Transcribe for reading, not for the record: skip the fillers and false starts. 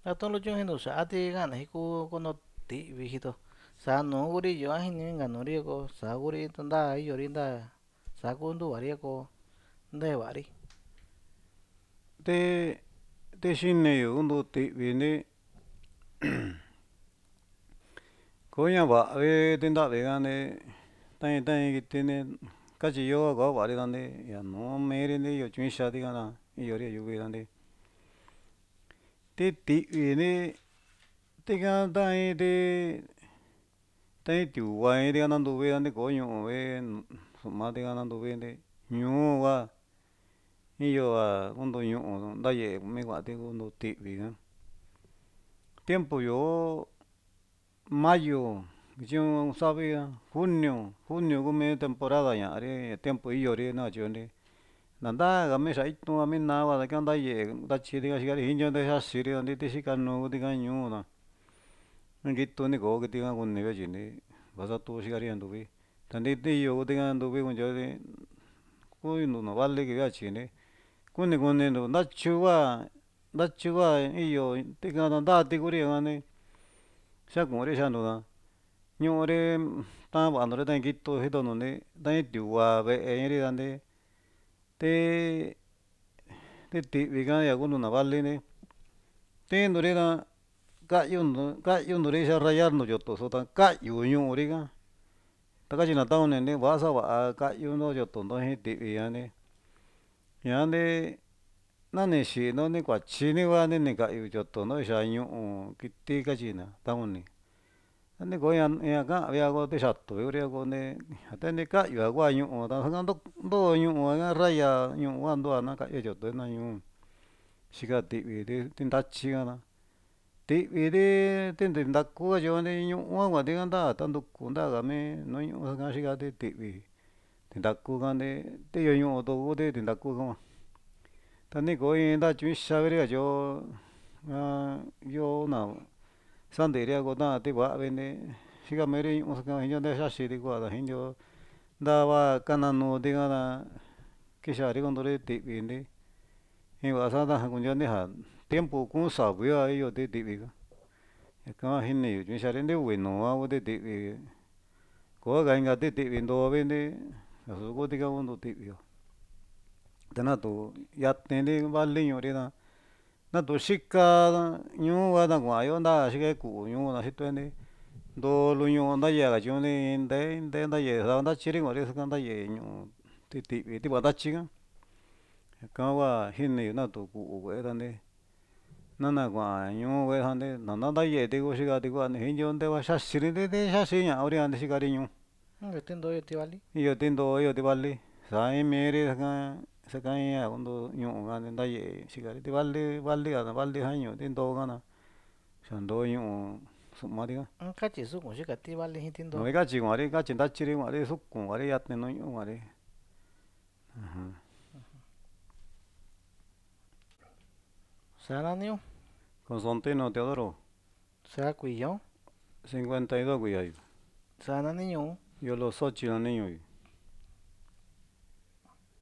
Atón lo chun hendo sa ati gana hiku kono ti vijito. Sa no guri yo ajin ngano ri ko sa guri tanda ay yori nda sa kundu vari ko nde vari. Te te xine yo undo ti'vi ni koña va'a tindavi gane tain tain kiti ni kachiyo ko vari dande ya no meri ni yo chuin xadi gana yori yuvi dande ti ti'vi ni tika tain ti tain tiuva iri gana nduvi dande koño ve sumati gana nduvi ndi ñuu va iyo va undo ñu'u ndaye mi kuati undo ti'vi gan tiempo yo mayo yo savi junio kumi temporada ña'ari tiempo iyori nachoni nanda game xa itu ami nava kanda ye'e ndachiri xikari jincho nde xaxiri andi ti xikanu tika ñuu na ngitoni ko kiti ka kuni vechini vasatu xikari nduvi tandi tiyo tika nduvi kunchori kuy no vale que viachini kuni kuni ndo ndachuva iyo tika nda tikuri ngani xakuri xanuda ñu'uri tavandori ta kito jitonuni tain tiuva ve'e iri dande ti ti'vi ka ya kunu na valini tindori ra ka'yundori xa rayarnu yotoso ta ka'yu ñu'uri ka takatyi na tauni ni va'a va'a ka'yuno yotondo jin ti'vi yani ñande nani xino ni kuachini va ni ka'yu yotondo xa ñu'u kiti katyina tauni andi koña ña ka'avia ko tixatu uri koni teni ka'yua kua ñu'u ta ndo ñu'u ka raya ñu'u kua ndu'a na ka'yu yoto na ñuu xika ti'vi ti ndatyi kana ti'vi ti ndaku katyoni ñu'u kuati nda tanduku nda kami nu ñu'u ka xika ti ti'vi tindaku kandi tiyo ñu'u tu kuti tindaku ka'ua tani ko in nda chu'un xaviri katyo yo na sandiri ko ta ti va'a vini xika miri ñu'u jincho nte xaxiri kua ta jincho ndava kananu tikana kixari kondori ti'vi jin va'a sa'ada kunyoni ja tiempo ku'un savi a iyo ti ti'vi ka ñaka jini yu chu'un xari ntivi nua ku ti ti'vi koka inka ti ti'vi ndo vini asu kuti ka kundu ti'vi ta natu yatni vali ñu'uri ta natu xika ñuu va ta kua'yo nda xika ku'u ñuu na xitueni ndolo ñu'u ndaye katyoni nde ndaye sava ndatyiri kua'ri ndaye ñu'u ti ti'vi ti va'a ndatyi ka ñaka hua jini yu natu ku'u kue'e dandi nana kua'a ñuu kue'e jandi nanda ndaye ti ku xika ti ku'ani jincho nte va xaxiri ti xaxi ña'uri andi xikari ñuu Nge tindo yo ti vali. iyo tindo iyo ti vali sa in miri saka in ja kundu ñu'u kani ndaye xikari ti vali ka vali jañu ti ndo kana xa ndo ñu'u su'mati ka Katyi sukun xika ti vali jin tindo. no ikatyi kua'ri katyi ndatyiri kua'ri sukun kua'ri yatni nu ñu'u kua'ri Sa naniu. Constantino Teodoro Sa kuiyon. 52 kuiya yu Sa nani ñuu. yo los 8 nani ñuu yu